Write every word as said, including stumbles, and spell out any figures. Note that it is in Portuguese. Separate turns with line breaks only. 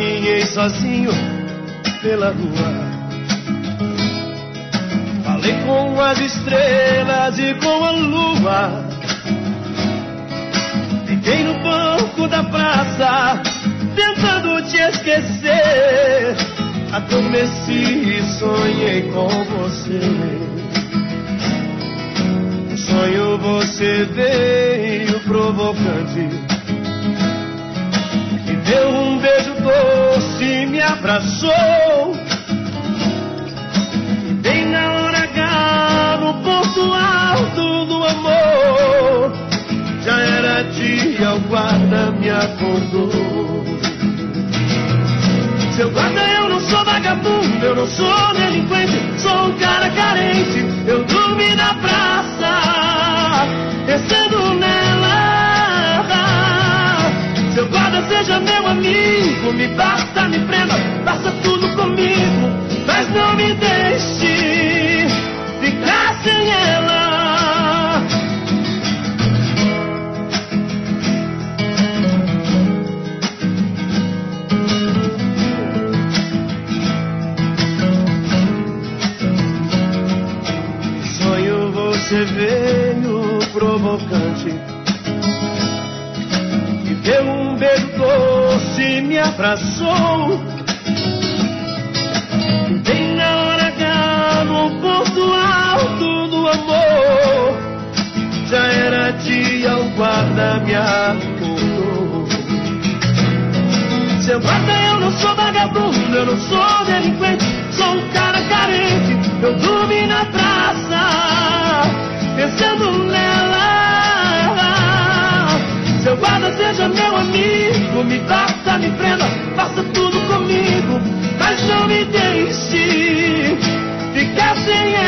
Caminhei sozinho pela rua, falei com as estrelas e com a lua. Fiquei no banco da praça, tentando te esquecer. Adormeci e sonhei com você. No sonho você veio provocante, me deu um beijo doce e me abraçou. E bem na hora H, no ponto alto do amor, já era dia, o guarda me acordou. Seu guarda, eu não sou vagabundo, eu não sou delinquente, sou um cara carente. Eu dormi na praça, pensando nela. Seu guarda, seja meu amigo, me basta, me prenda, faça tudo comigo, mas não me deixe ficar sem ela. Você veio provocante, me deu um beijo doce e me abraçou. E bem na hora H, no ponto alto do amor, já era dia, o guarda me acordou. Seu guarda, eu não sou vagabundo, eu não sou delinquente, sou um cara carente. Eu dormi na praça, pensando nela. Seu guarda, seja meu amigo, me basta, me prenda, faça tudo comigo, mas não me deixe ficar sem ela.